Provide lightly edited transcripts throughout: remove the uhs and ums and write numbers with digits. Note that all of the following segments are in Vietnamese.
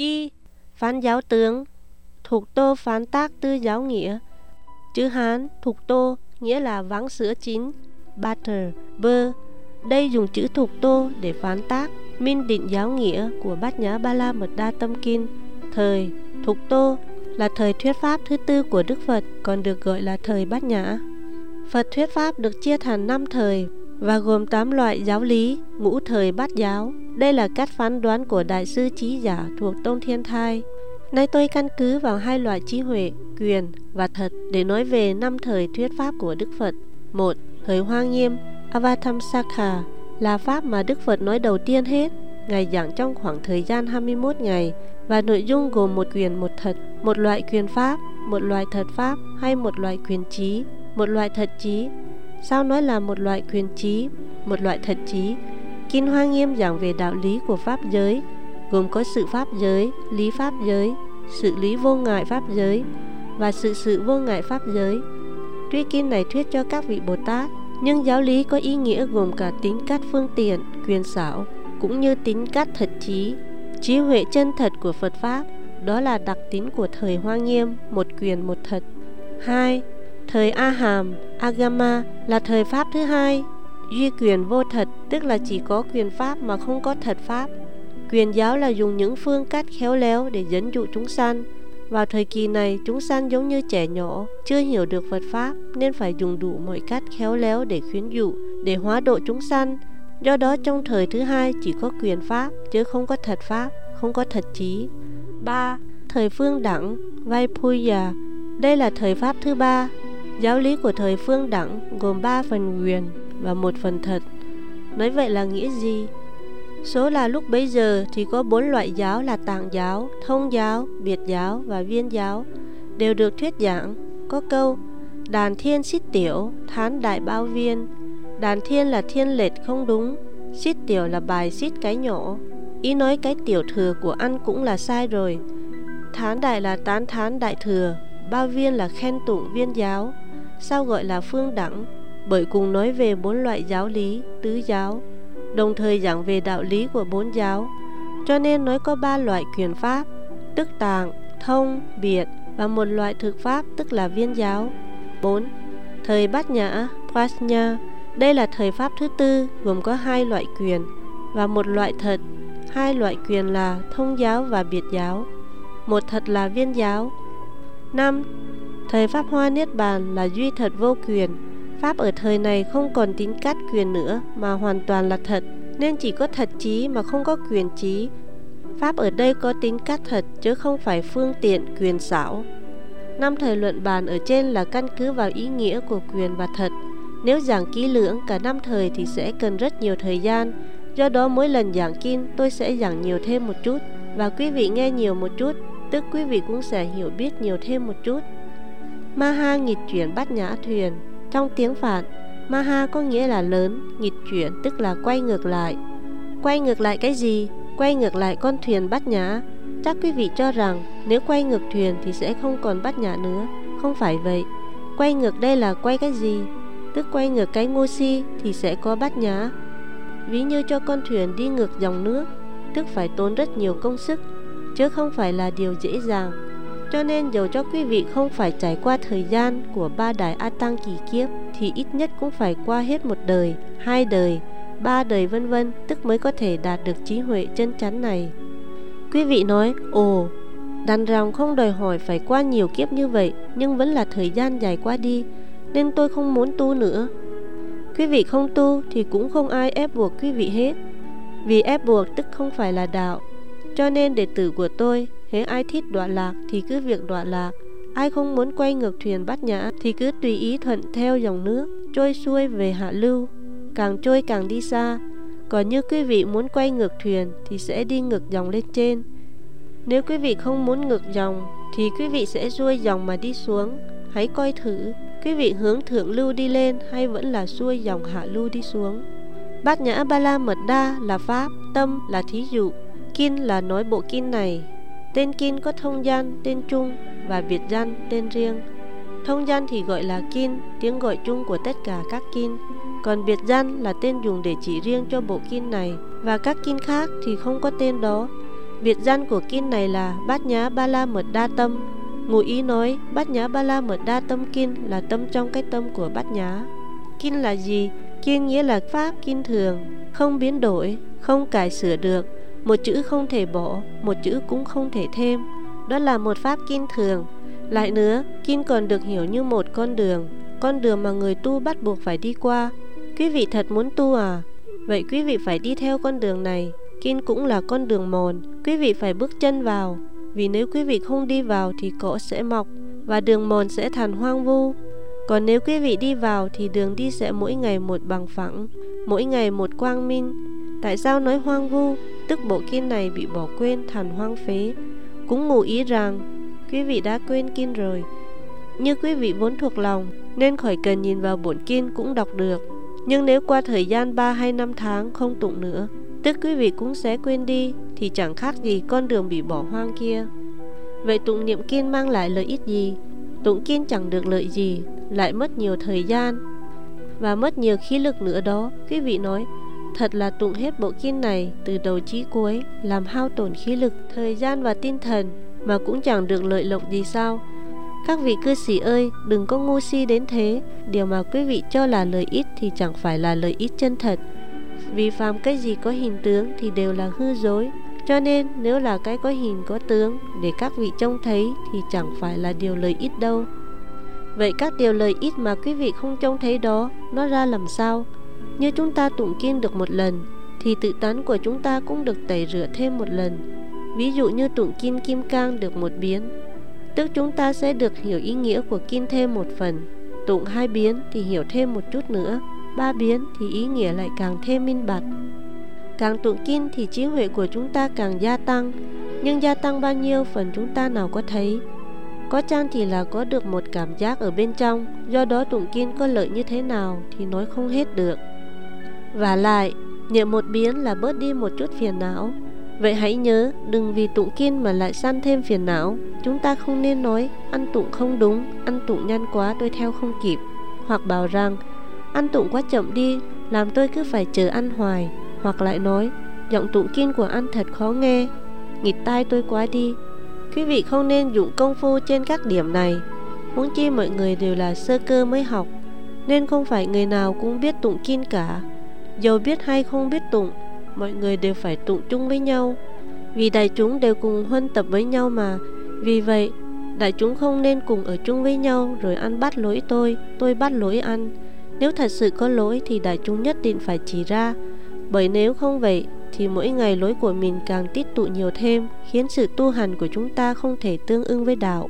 Y. Phán giáo tướng. Thục tô phán tác tư giáo nghĩa. Chữ Hán thục tô nghĩa là váng sữa chín, butter, bơ. Đây dùng chữ thục tô để phán tác minh định giáo nghĩa của Bát Nhã Ba La Mật Đa Tâm Kinh. Thời thục tô là thời thuyết pháp thứ tư của Đức Phật, còn được gọi là thời Bát Nhã. Phật thuyết pháp được chia thành 5 thời và gồm 8 loại giáo lý, ngũ thời bát giáo. Đây là cách phán đoán của Đại sư Trí Giả thuộc Tông Thiên Thai. Nay tôi căn cứ vào 2 loại trí huệ, quyền và thật để nói về 5 thời thuyết pháp của Đức Phật. 1. Thời Hoa Nghiêm, Avatamsakha là pháp mà Đức Phật nói đầu tiên hết. Ngài giảng trong khoảng thời gian 21 ngày và nội dung gồm một quyền một thật, một loại quyền pháp, một loại thật pháp hay một loại quyền trí, một loại thật trí. Sao nói là một loại quyền trí, một loại thật trí? Kinh Hoa Nghiêm giảng về đạo lý của pháp giới, gồm có sự pháp giới, lý pháp giới, sự lý vô ngại pháp giới và sự vô ngại pháp giới. Tuy kinh này thuyết cho các vị Bồ Tát, nhưng giáo lý có ý nghĩa gồm cả tính cách phương tiện, quyền xảo, cũng như tính cách thật trí, trí huệ chân thật của Phật Pháp. Đó là đặc tính của thời Hoa Nghiêm, một quyền một thật. 2. Thời A Hàm, Agama là thời Pháp thứ hai, duy quyền vô thật, tức là chỉ có quyền Pháp mà không có thật Pháp. Quyền giáo là dùng những phương cách khéo léo để dẫn dụ chúng sanh. Vào thời kỳ này, chúng sanh giống như trẻ nhỏ, chưa hiểu được Phật Pháp nên phải dùng đủ mọi cách khéo léo để khuyến dụ, để hóa độ chúng sanh. Do đó trong thời thứ hai chỉ có quyền Pháp, chứ không có thật Pháp, không có thật trí. 3. Thời Phương Đẳng, Vaipuya. Đây là thời Pháp thứ ba. Giáo lý của thời Phương Đẳng gồm 3 phần quyền và 1 phần thật. Nói vậy là nghĩa gì? Số là lúc bấy giờ thì có 4 loại giáo là Tạng giáo, Thông giáo, Biệt giáo và Viên giáo đều được thuyết giảng. Có câu: đàn thiên xít tiểu, thán đại bao viên. Đàn thiên là thiên lệch không đúng, xít tiểu là bài xít cái nhỏ, ý nói cái tiểu thừa của ăn cũng là sai rồi. Thán đại là tán thán đại thừa, bao viên là khen tụng viên giáo. Sao gọi là phương đẳng? Bởi cùng nói về 4 loại giáo lý, tứ giáo, đồng thời giảng về đạo lý của 4 giáo, cho nên nói có 3 loại quyền pháp, tức Tạng, Thông, Biệt và một loại thực pháp tức là viên giáo. 4. Thời Bát Nhã, Prajna. Đây là thời pháp thứ tư, gồm có 2 loại quyền và một loại thật. 2 loại quyền là Thông giáo và Biệt giáo, một thật là Viên giáo. 5. Thời Pháp Hoa Niết Bàn là duy thật vô quyền. Pháp ở thời này không còn tính cách quyền nữa mà hoàn toàn là thật, nên chỉ có thật trí mà không có quyền trí. Pháp ở đây có tính cách thật chứ không phải phương tiện quyền xảo. 5 thời luận bàn ở trên là căn cứ vào ý nghĩa của quyền và thật. Nếu giảng kỹ lưỡng cả 5 thời thì sẽ cần rất nhiều thời gian. Do đó mỗi lần giảng kinh tôi sẽ giảng nhiều thêm một chút, và quý vị nghe nhiều một chút, tức quý vị cũng sẽ hiểu biết nhiều thêm một chút. Maha nghịch chuyển Bát Nhã thuyền. Trong tiếng Phạn, Maha có nghĩa là lớn, nghịch chuyển tức là quay ngược lại. Quay ngược lại cái gì? Quay ngược lại con thuyền Bát Nhã. Chắc quý vị cho rằng nếu quay ngược thuyền thì sẽ không còn Bát Nhã nữa. Không phải vậy. Quay ngược đây là quay cái gì? Tức quay ngược cái ngô si thì sẽ có Bát Nhã. Ví như cho con thuyền đi ngược dòng nước, tức phải tốn rất nhiều công sức, chứ không phải là điều dễ dàng. Cho nên dầu cho quý vị không phải trải qua thời gian của 3 đại A Tăng kỳ kiếp thì ít nhất cũng phải qua hết 1 đời, 2 đời, 3 đời vân vân, tức mới có thể đạt được trí huệ chân chắn này. Quý vị nói: ồ, đàn rằng không đòi hỏi phải qua nhiều kiếp như vậy, nhưng vẫn là thời gian dài qua đi, nên tôi không muốn tu nữa. Quý vị không tu thì cũng không ai ép buộc quý vị hết, vì ép buộc tức không phải là đạo. Cho nên đệ tử của tôi, hễ ai thích đọa lạc thì cứ việc đọa lạc, ai không muốn quay ngược thuyền Bát Nhã thì cứ tùy ý thuận theo dòng nước, trôi xuôi về hạ lưu, càng trôi càng đi xa. Còn như quý vị muốn quay ngược thuyền thì sẽ đi ngược dòng lên trên. Nếu quý vị không muốn ngược dòng thì quý vị sẽ xuôi dòng mà đi xuống. Hãy coi thử, quý vị hướng thượng lưu đi lên hay vẫn là xuôi dòng hạ lưu đi xuống. Bát Nhã Ba La Mật Đa là pháp, tâm là thí dụ, kinh là nói bộ kinh này. Tên kinh có thông danh, tên chung và biệt danh, tên riêng. Thông danh thì gọi là kinh, tiếng gọi chung của tất cả các kinh. Còn biệt danh là tên dùng để chỉ riêng cho bộ kinh này, và các kinh khác thì không có tên đó. Biệt danh của kinh này là Bát Nhã Ba La Mật Đa Tâm. Ngụ ý nói Bát Nhã Ba La Mật Đa Tâm kinh là tâm trong cái tâm của Bát Nhã. Kinh là gì? Kinh nghĩa là pháp kinh thường, không biến đổi, không cải sửa được, một chữ không thể bỏ, một chữ cũng không thể thêm. Đó là một pháp kinh thường. Lại nữa, kinh còn được hiểu như một con đường mà người tu bắt buộc phải đi qua. Quý vị thật muốn tu à? Vậy quý vị phải đi theo con đường này. Kinh cũng là con đường mòn, quý vị phải bước chân vào. Vì nếu quý vị không đi vào thì cỏ sẽ mọc và đường mòn sẽ thành hoang vu. Còn nếu quý vị đi vào thì đường đi sẽ mỗi ngày một bằng phẳng, mỗi ngày một quang minh. Tại sao nói hoang vu? Tức bộ kinh này bị bỏ quên thành hoang phế. Cũng ngụ ý rằng quý vị đã quên kinh rồi. Như quý vị vốn thuộc lòng nên khỏi cần nhìn vào bổn kinh cũng đọc được. Nhưng nếu qua thời gian 3 hay 5 tháng không tụng nữa, tức quý vị cũng sẽ quên đi, thì chẳng khác gì con đường bị bỏ hoang kia. Vậy tụng niệm kinh mang lại lợi ích gì? Tụng kinh chẳng được lợi gì, lại mất nhiều thời gian và mất nhiều khí lực nữa đó. Quý vị nói, thật là tụng hết bộ kinh này từ đầu chí cuối, làm hao tổn khí lực, thời gian và tinh thần mà cũng chẳng được lợi lộc gì sao? Các vị cư sĩ ơi, đừng có ngu si đến thế. Điều mà quý vị cho là lợi ích thì chẳng phải là lợi ích chân thật. Vì phàm cái gì có hình tướng thì đều là hư dối. Cho nên nếu là cái có hình có tướng để các vị trông thấy thì chẳng phải là điều lợi ích đâu. Vậy các điều lợi ích mà quý vị không trông thấy đó, nó ra làm sao? Như chúng ta tụng kinh được một lần thì tự tánh của chúng ta cũng được tẩy rửa thêm một lần. Ví dụ như tụng kinh Kim Cang được một biến, tức chúng ta sẽ được hiểu ý nghĩa của kinh thêm một phần. Tụng 2 biến thì hiểu thêm một chút nữa, 3 biến thì ý nghĩa lại càng thêm minh bạch. Càng tụng kinh thì trí huệ của chúng ta càng gia tăng. Nhưng gia tăng bao nhiêu phần chúng ta nào có thấy. Có chăng chỉ là có được một cảm giác ở bên trong. Do đó tụng kinh có lợi như thế nào thì nói không hết được. Và lại, niệm một biến là bớt đi một chút phiền não. Vậy hãy nhớ, đừng vì tụng kinh mà lại sanh thêm phiền não. Chúng ta không nên nói ăn tụng không đúng, ăn tụng nhanh quá tôi theo không kịp. Hoặc bảo rằng ăn tụng quá chậm đi, làm tôi cứ phải chờ ăn hoài. Hoặc lại nói giọng tụng kinh của anh thật khó nghe, nghịt tai tôi quá đi. Quý vị không nên dụng công phu trên các điểm này. Huống chi mọi người đều là sơ cơ mới học, nên không phải người nào cũng biết tụng kinh cả. Dầu biết hay không biết tụng, mọi người đều phải tụng chung với nhau. Vì đại chúng đều cùng huân tập với nhau mà. Vì vậy đại chúng không nên cùng ở chung với nhau rồi ăn bắt lỗi tôi bắt lỗi ăn. Nếu thật sự có lỗi thì đại chúng nhất định phải chỉ ra. Bởi nếu không vậy thì mỗi ngày lỗi của mình càng tích tụ nhiều thêm, khiến sự tu hành của chúng ta không thể tương ưng với đạo.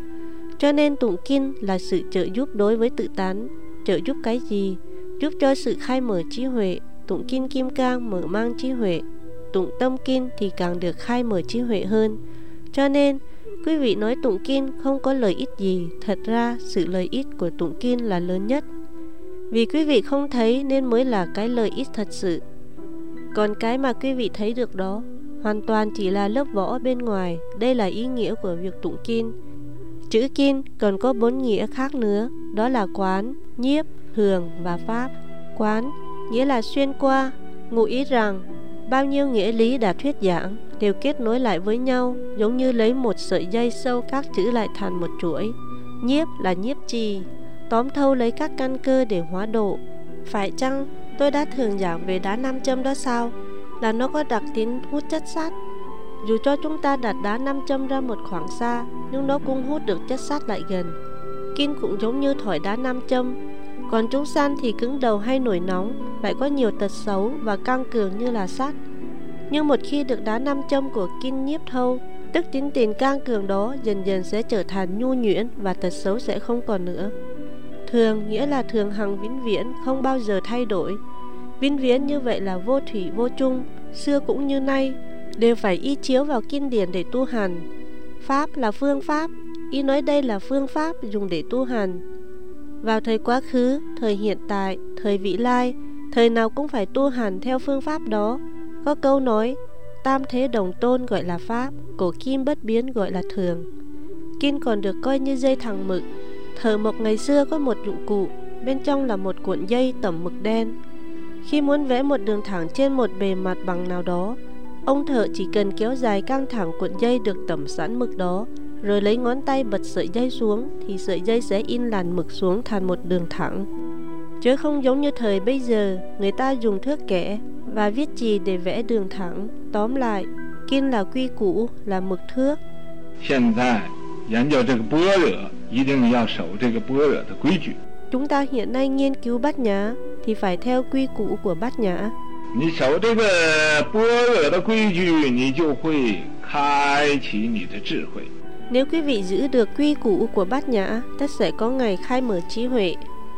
Cho nên tụng kinh là sự trợ giúp đối với tự tánh. Trợ giúp cái gì? Giúp cho sự khai mở trí huệ. Tụng kinh Kim Cang mở mang trí huệ. Tụng tâm kinh thì càng được khai mở trí huệ hơn. Cho nên quý vị nói tụng kinh không có lợi ích gì, thật ra sự lợi ích của tụng kinh là lớn nhất. Vì quý vị không thấy nên mới là cái lợi ích thật sự. Còn cái mà quý vị thấy được đó hoàn toàn chỉ là lớp vỏ bên ngoài. Đây là ý nghĩa của việc tụng kinh. Chữ kinh còn có 4 nghĩa khác nữa. Đó là quán, nhiếp, hường và pháp. Quán nghĩa là xuyên qua, ngụ ý rằng bao nhiêu nghĩa lý đã thuyết giảng đều kết nối lại với nhau, giống như lấy một sợi dây sâu các chữ lại thành một chuỗi. Nhiếp là nhiếp trì, tóm thâu lấy các căn cơ để hóa độ. Phải chăng tôi đã thường giảng về đá nam châm đó sao? Là nó có đặc tính hút chất sắt. Dù cho chúng ta đặt đá nam châm ra một khoảng xa, nhưng nó cũng hút được chất sắt lại gần. Kinh cũng giống như thỏi đá nam châm. Còn chúng sanh thì cứng đầu hay nổi nóng, lại có nhiều tật xấu và căng cường như là sắt. Nhưng một khi được đá nam châm của kinh nhiếp thâu, tức tính tình căng cường đó dần dần sẽ trở thành nhu nhuyễn và tật xấu sẽ không còn nữa. Thường nghĩa là thường hằng vĩnh viễn, không bao giờ thay đổi. Vĩnh viễn như vậy là vô thủy vô chung, xưa cũng như nay, đều phải y chiếu vào kinh điển để tu hành. Pháp là phương pháp, ý nói đây là phương pháp dùng để tu hành. Vào thời quá khứ, thời hiện tại, thời vị lai, thời nào cũng phải tu hành theo phương pháp đó. Có câu nói, tam thế đồng tôn gọi là pháp, cổ kim bất biến gọi là thường. Kinh còn được coi như dây thẳng mực. Thợ mộc ngày xưa có một dụng cụ, bên trong là một cuộn dây tẩm mực đen. Khi muốn vẽ một đường thẳng trên một bề mặt bằng nào đó, Ông thợ chỉ cần kéo dài căng thẳng cuộn dây được tẩm sẵn mực đó, rồi lấy ngón tay bật sợi dây xuống thì sợi dây sẽ in làn mực xuống thành một đường thẳng. Chứ không giống như thời bây giờ, người ta dùng thước kẻ và viết chì để vẽ đường thẳng. Tóm lại, kin là quy củ, là mực thước. Hiện tại, nghiên cứu这个般若一定要守这个般若的规矩. Chúng ta hiện nay nghiên cứu Bát Nhã thì phải theo quy củ của Bát Nhã. 你守这个般若的规矩，你就会开启你的智慧. Nếu quý vị giữ được quy củ của Bát Nhã, tất sẽ có ngày khai mở trí huệ.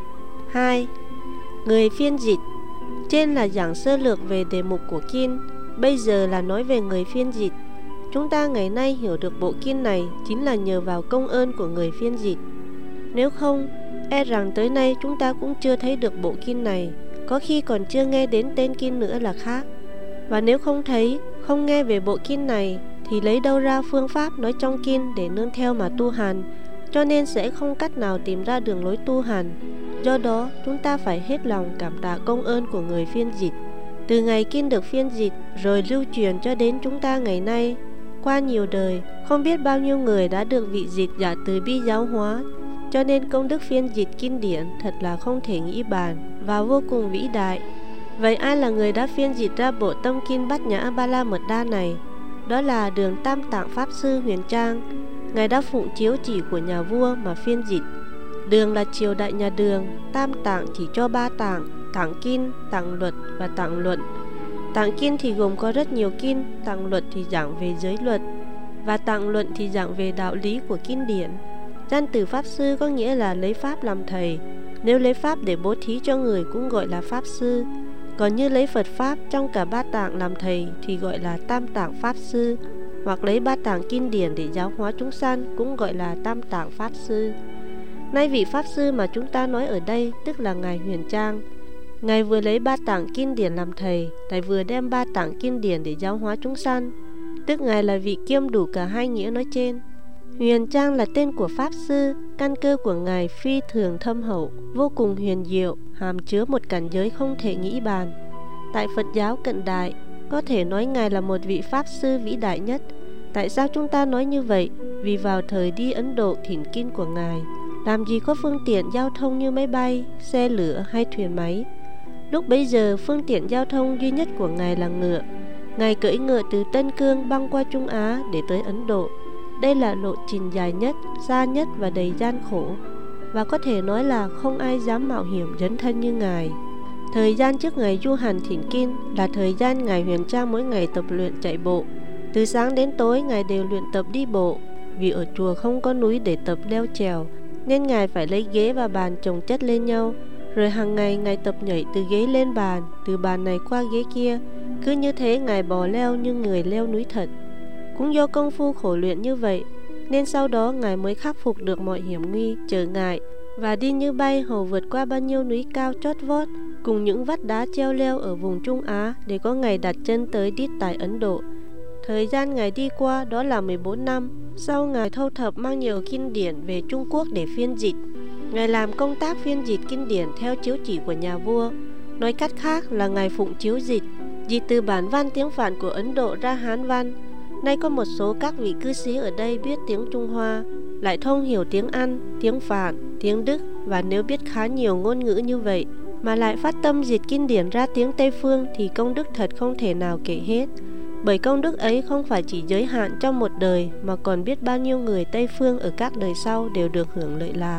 2. Người phiên dịch. Trên là giảng sơ lược về đề mục của kinh, bây giờ là nói về người phiên dịch. Chúng ta ngày nay hiểu được bộ kinh này chính là nhờ vào công ơn của người phiên dịch. Nếu không, e rằng tới nay chúng ta cũng chưa thấy được bộ kinh này, có khi còn chưa nghe đến tên kinh nữa là khác. Và nếu không thấy, không nghe về bộ kinh này, thì lấy đâu ra phương pháp nói trong kinh để nương theo mà tu hành, cho nên sẽ không cách nào tìm ra đường lối tu hành. Do đó, chúng ta phải hết lòng cảm tạ công ơn của người phiên dịch. Từ ngày kinh được phiên dịch rồi lưu truyền cho đến chúng ta ngày nay, qua nhiều đời, không biết bao nhiêu người đã được vị dịch giả từ bi giáo hóa, cho nên công đức phiên dịch kinh điển thật là không thể nghĩ bàn và vô cùng vĩ đại. Vậy ai là người đã phiên dịch ra bộ tâm kinh Bát Nhã Ba La Mật Đa này? Đó là Đường Tam Tạng Pháp Sư Huyền Trang. Ngài đã phụng chiếu chỉ của nhà vua mà phiên dịch. Đường là triều đại nhà Đường, Tam Tạng chỉ cho 3 tạng: Tạng Kinh, Tạng Luật và Tạng Luận. Tạng Kinh thì gồm có rất nhiều kinh, Tạng Luật thì giảng về giới luật, và Tạng Luận thì giảng về đạo lý của kinh điển. Danh từ Pháp Sư có nghĩa là lấy Pháp làm thầy. Nếu lấy Pháp để bố thí cho người cũng gọi là Pháp Sư. Còn như lấy Phật Pháp trong cả 3 tạng làm thầy thì gọi là Tam Tạng Pháp Sư, hoặc lấy 3 tạng kinh điển để giáo hóa chúng sanh cũng gọi là Tam Tạng Pháp Sư. Nay vị Pháp Sư mà chúng ta nói ở đây tức là Ngài Huyền Trang. Ngài vừa lấy 3 tạng kinh điển làm thầy, lại vừa đem 3 tạng kinh điển để giáo hóa chúng sanh, tức Ngài là vị kiêm đủ cả hai nghĩa nói trên. Huyền Trang là tên của Pháp Sư, căn cơ của Ngài phi thường thâm hậu, vô cùng huyền diệu, hàm chứa một cảnh giới không thể nghĩ bàn. Tại Phật giáo cận đại, có thể nói Ngài là một vị Pháp Sư vĩ đại nhất. Tại sao chúng ta nói như vậy? Vì vào thời đi Ấn Độ thỉnh kinh của Ngài, làm gì có phương tiện giao thông như máy bay, xe lửa hay thuyền máy. Lúc bấy giờ, phương tiện giao thông duy nhất của Ngài là ngựa. Ngài cưỡi ngựa từ Tân Cương băng qua Trung Á để tới Ấn Độ. Đây là lộ trình dài nhất, xa nhất và đầy gian khổ, và có thể nói là không ai dám mạo hiểm dấn thân như Ngài. Thời gian trước Ngài du hành thỉnh kinh là thời gian Ngài Huyền Trang mỗi ngày tập luyện chạy bộ. Từ sáng đến tối Ngài đều luyện tập đi bộ. Vì ở chùa không có núi để tập leo trèo, nên Ngài phải lấy ghế và bàn chồng chất lên nhau. Rồi hàng ngày Ngài tập nhảy từ ghế lên bàn, từ bàn này qua ghế kia. Cứ như thế Ngài bò leo như người leo núi thật. Cũng do công phu khổ luyện như vậy, nên sau đó Ngài mới khắc phục được mọi hiểm nguy, trở ngại, và đi như bay hầu vượt qua bao nhiêu núi cao chót vót, cùng những vách đá treo leo ở vùng Trung Á để có ngày đặt chân tới đích tại Ấn Độ. Thời gian Ngài đi qua đó là 14 năm. Sau Ngài thâu thập mang nhiều kinh điển về Trung Quốc để phiên dịch. Ngài làm công tác phiên dịch kinh điển theo chiếu chỉ của nhà vua. Nói cách khác là Ngài phụng chiếu dịch từ bản văn tiếng Phạn của Ấn Độ ra Hán văn. Nay có một số các vị cư sĩ ở đây biết tiếng Trung Hoa, lại thông hiểu tiếng Anh, tiếng Phạn, tiếng Đức, và nếu biết khá nhiều ngôn ngữ như vậy, mà lại phát tâm dịch kinh điển ra tiếng Tây Phương thì công đức thật không thể nào kể hết. Bởi công đức ấy không phải chỉ giới hạn trong một đời, mà còn biết bao nhiêu người Tây Phương ở các đời sau đều được hưởng lợi lạc.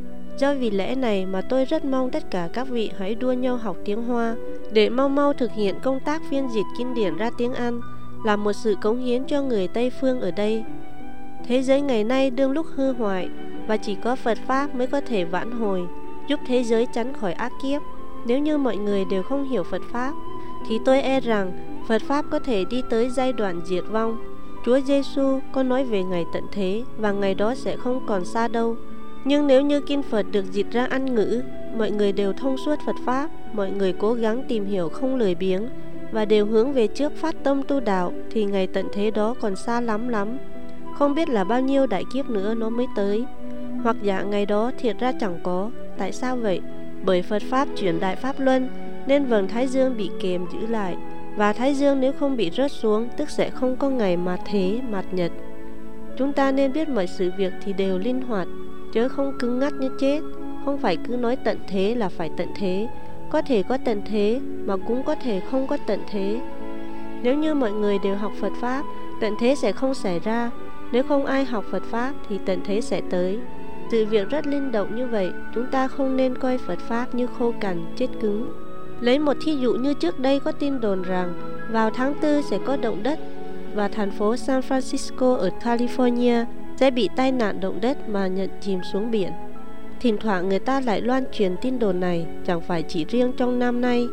Do vì lẽ này mà tôi rất mong tất cả các vị hãy đua nhau học tiếng Hoa, để mau mau thực hiện công tác phiên dịch kinh điển ra tiếng Anh, làm một sự cống hiến cho người Tây Phương ở đây. Thế giới ngày nay đương lúc hư hoại, và chỉ có Phật Pháp mới có thể vãn hồi, giúp thế giới tránh khỏi ác kiếp. Nếu như mọi người đều không hiểu Phật Pháp, thì tôi e rằng Phật Pháp có thể đi tới giai đoạn diệt vong. Chúa Giêsu có nói về ngày tận thế, và ngày đó sẽ không còn xa đâu. Nhưng nếu như kinh Phật được dịch ra Anh ngữ, mọi người đều thông suốt Phật Pháp, mọi người cố gắng tìm hiểu không lười biếng, và đều hướng về trước phát tâm tu đạo, thì ngày tận thế đó còn xa lắm lắm. Không biết là bao nhiêu đại kiếp nữa nó mới tới. Hoặc giả ngày đó thiệt ra chẳng có. Tại sao vậy? Bởi Phật Pháp chuyển đại Pháp Luân, nên vầng Thái Dương bị kềm giữ lại. Và thái dương nếu không bị rớt xuống, tức sẽ không có ngày mạt thế, mạt nhật. Chúng ta nên biết mọi sự việc thì đều linh hoạt, chớ không cứng ngắc như chết. Không phải cứ nói tận thế là phải tận thế. Có thể có tận thế, mà cũng có thể không có tận thế. Nếu như mọi người đều học Phật Pháp, tận thế sẽ không xảy ra. Nếu không ai học Phật Pháp thì tận thế sẽ tới. Sự việc rất linh động như vậy, chúng ta không nên coi Phật Pháp như khô cằn, chết cứng. Lấy một thí dụ như trước đây có tin đồn rằng vào tháng 4 sẽ có động đất và thành phố San Francisco ở California sẽ bị tai nạn động đất mà nhận chìm xuống biển. Thỉnh thoảng người ta lại loan truyền tin đồn này, chẳng phải chỉ riêng trong năm nay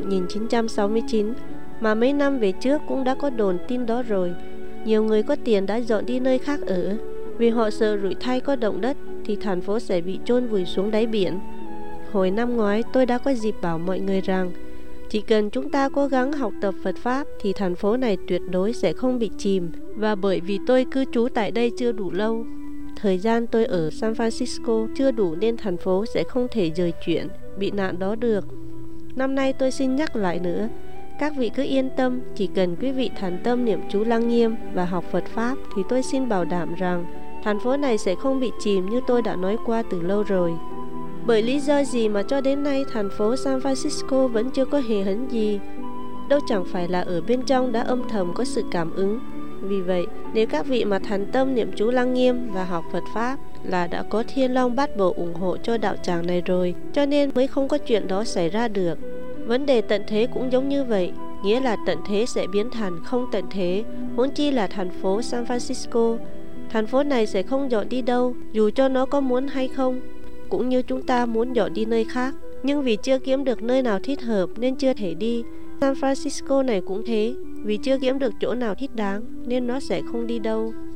1969, mà mấy năm về trước cũng đã có đồn tin đó rồi. Nhiều người có tiền đã dọn đi nơi khác ở, vì họ sợ rủi thay có động đất thì thành phố sẽ bị chôn vùi xuống đáy biển. Hồi năm ngoái tôi đã có dịp bảo mọi người rằng chỉ cần chúng ta cố gắng học tập Phật Pháp thì thành phố này tuyệt đối sẽ không bị chìm. Và bởi vì tôi cư trú tại đây chưa đủ lâu, thời gian tôi ở San Francisco chưa đủ nên thành phố sẽ không thể dời chuyển, bị nạn đó được. Năm nay tôi xin nhắc lại nữa, các vị cứ yên tâm, chỉ cần quý vị thành tâm niệm chú Lăng Nghiêm và học Phật Pháp thì tôi xin bảo đảm rằng thành phố này sẽ không bị chìm như tôi đã nói qua từ lâu rồi. Bởi lý do gì mà cho đến nay thành phố San Francisco vẫn chưa có hề hấn gì? Đâu chẳng phải là ở bên trong đã âm thầm có sự cảm ứng. Vì vậy, nếu các vị mà thành tâm niệm chú Lăng Nghiêm và học Phật Pháp là đã có Thiên Long Bát Bộ ủng hộ cho đạo tràng này rồi, cho nên mới không có chuyện đó xảy ra được. Vấn đề tận thế cũng giống như vậy, nghĩa là tận thế sẽ biến thành không tận thế, huống chi là thành phố San Francisco. Thành phố này sẽ không dọn đi đâu, dù cho nó có muốn hay không, cũng như chúng ta muốn dọn đi nơi khác, nhưng vì chưa kiếm được nơi nào thích hợp nên chưa thể đi. San Francisco này cũng thế, vì chưa kiếm được chỗ nào thích đáng nên nó sẽ không đi đâu.